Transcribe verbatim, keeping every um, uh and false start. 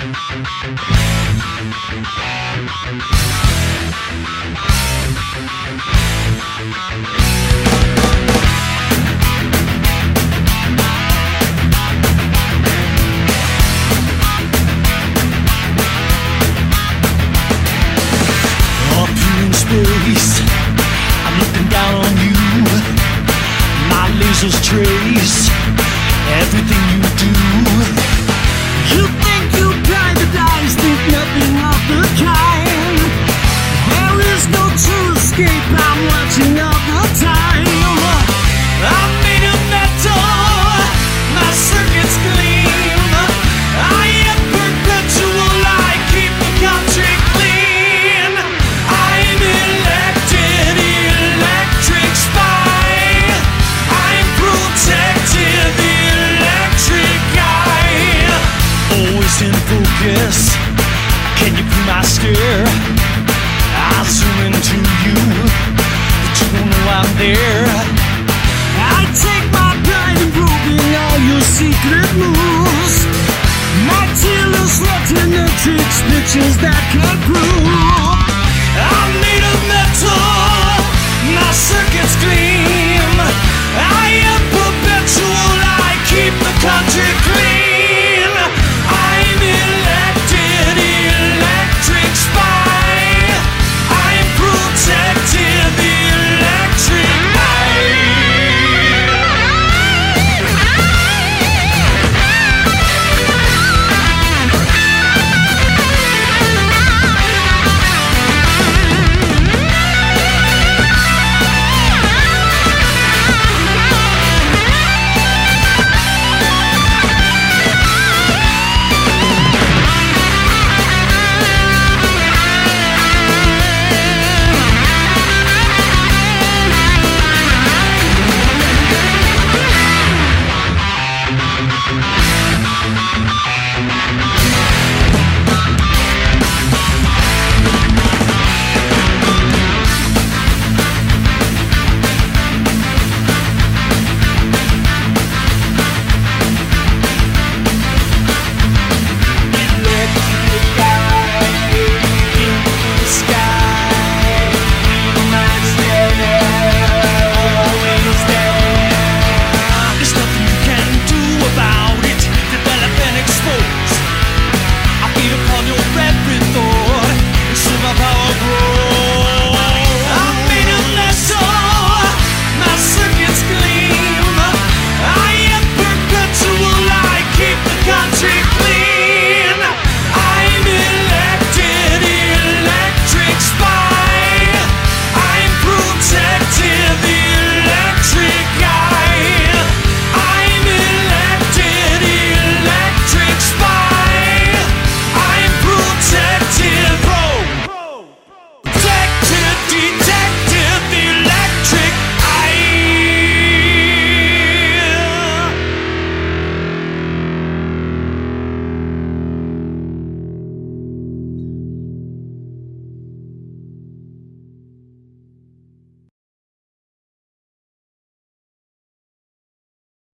Up here in space, I'm looking down on you. My lasers trace everything you do. You think you paradise, think nothing of the kind. There is no true escape, I'm watching all the time. I'm made of metal, my circuits gleam. I am perpetual, I keep the country clean. I'm elected, electric spy. I'm protected, the electric eye. Always in focus, can you be my stare? I'll zoom into you, but you don't know I'm there. I take my pride in proving all your secret moves. My tailor's retinographics pictures that can prove I'm made of metal, my circuits gleam. I am perpetual, I keep the country clean. I'm elected, electric spy. I'm protected, the electric eye. We'll be right back.